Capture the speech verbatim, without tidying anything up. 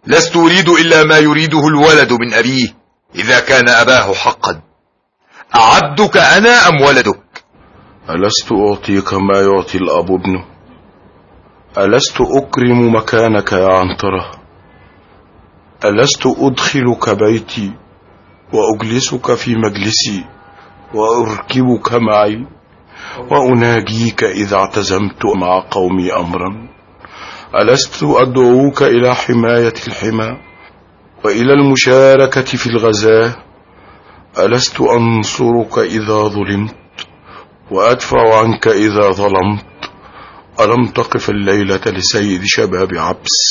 لست أريد إلا ما يريده الولد من أبيه إذا كان أباه حقا. أعبدك أنا أم ولدك؟ ألست أعطيك ما يعطي الأب ابنه؟ ألست أكرم مكانك يا عنترة؟ ألست أدخلك بيتي وأجلسك في مجلسي وأركبك معي وأناجيك إذا اعتزمت مع قومي أمرا؟ ألست أدعوك إلى حماية الحمى وإلى المشاركة في الغزاة؟ ألست أنصرك إذا ظلمت وأدفع عنك إذا ظلمت؟ ألم تقف الليلة لسيد شباب عبس